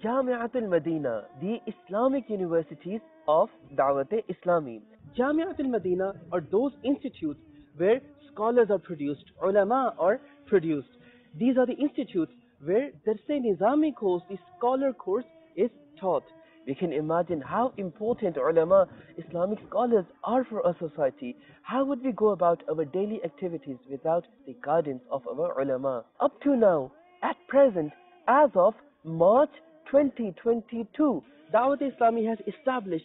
Jamiat al-Madina, the Islamic universities of Dawat-e-Islami. Jamiat al-Madina are those institutes where scholars are produced, ulama are produced. These are the institutes where Dars-e-Nizami course, the scholar course, is taught. We can imagine how important ulama, Islamic scholars are for our society. How would we go about our daily activities without the guidance of our ulama? Up to now, at present, as of March 2022, Dawat-e-Islami has established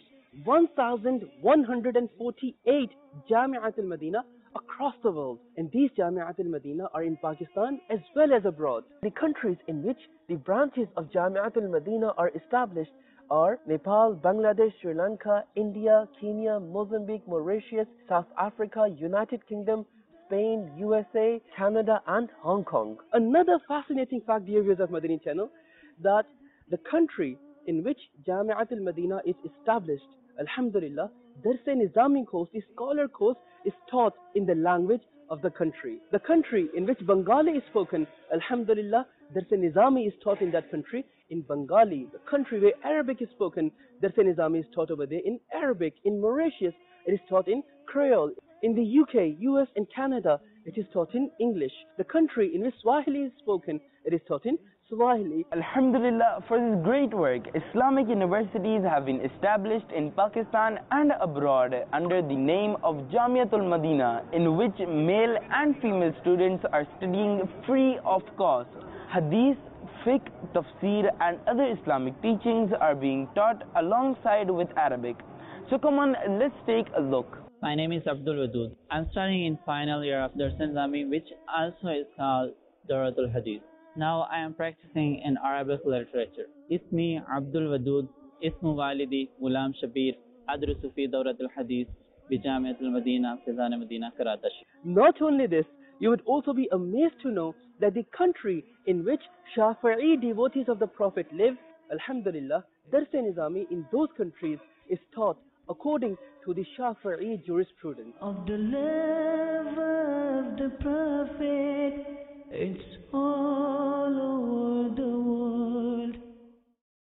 1,148 Jamiat al-Madina across the world. And these Jamiat al-Madina are in Pakistan as well as abroad. the countries in which the branches of Jamiat al-Madina are established are Nepal, Bangladesh, Sri Lanka, India, Kenya, Mozambique, Mauritius, South Africa, United Kingdom, Spain, USA, Canada and Hong Kong. Another fascinating fact, dear viewers of Madani channel, that the country in which Jamiat al-Madina is established, Alhamdulillah, Dars-e-Nizami course, the scholar course, is taught in the language of the country. The country in which Bengali is spoken, Alhamdulillah, Dars-e-Nizami is taught in that country in Bengali. The country where Arabic is spoken, Dars-e-Nizami is taught over there in Arabic. In Mauritius, it is taught in Creole. In the UK, US and Canada, it is taught in English. The country in which Swahili is spoken, it is taught in Swahili. Alhamdulillah for this great work. Islamic universities have been established in Pakistan and abroad under the name of Jamiatul Madina, in which male and female students are studying free of cost. Hadith, fiqh, tafsir and other Islamic teachings are being taught alongside with Arabic. So come on, let's take a look. My name is Abdul Wadud. I'm studying in final year of Dars-e-Nizami, which also is called Daratul Hadith. Now I am practicing in Arabic literature. Ismi Abdul Wadud, Ismu Walidi Ghulam Shabir, Adrusu fi Dawratul Hadith, Bijamiatul Madina, Fizan Madina, Karatash. Not only this, you would also be amazed to know that the country in which Shafi'i devotees of the Prophet live, Alhamdulillah, Dars-e-Nizami in those countries is taught according to the Shafi'i jurisprudence. Of the love of the Prophet, it's